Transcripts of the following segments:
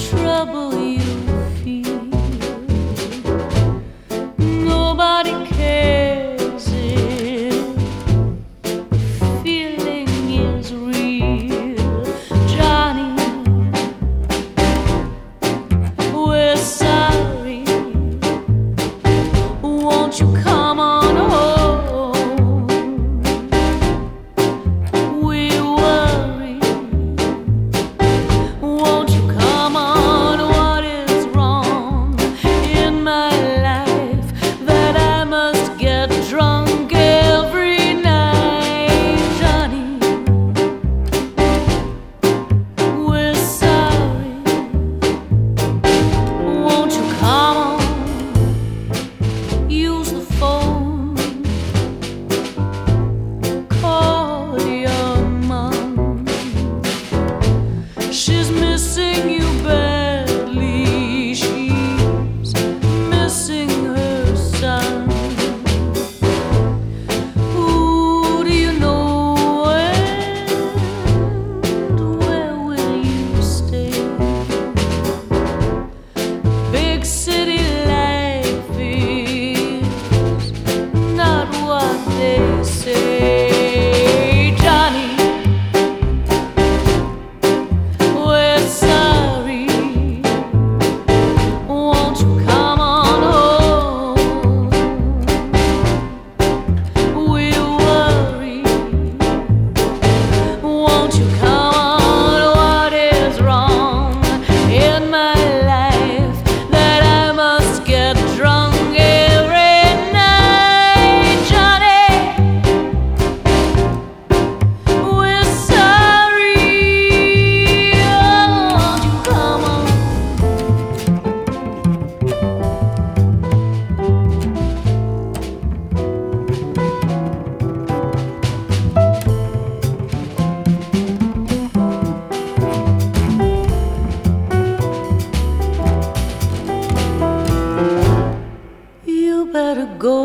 trouble you feel. Nobody cares if the feeling is real. Johnny, we're sorry. Won't you come on home? We worry. Won't you come on? What is wrong in my life that I must get drunk every night? Johnny, we're sorry. Won't you come on? Use the phone. Call your mom. She's missing you badly. She's missing her son. Who do you know and where will you stay? Big city life is not what they say. Johnny, we're sorry. Won't you come on home? We worry. Won't you come on? What is wrong in my life that I must get drunk every night? Johnny, we're sorry. Won't you come on? You better go.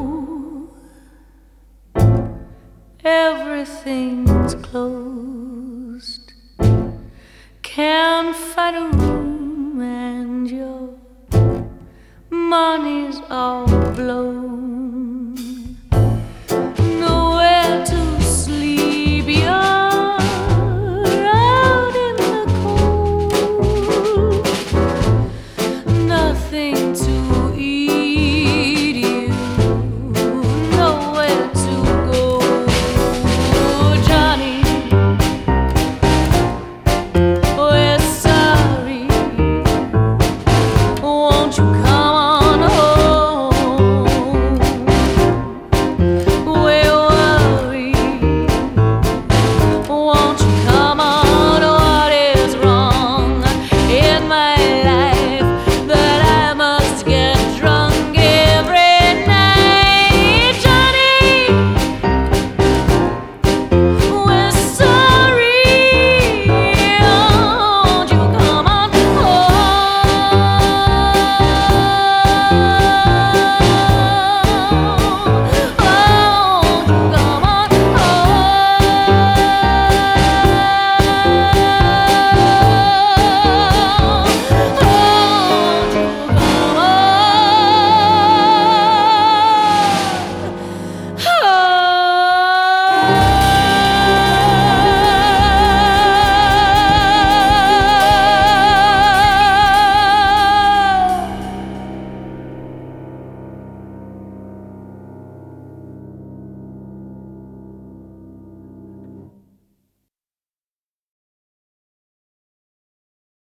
Everything's closed. Can't find a room and your money's all blown.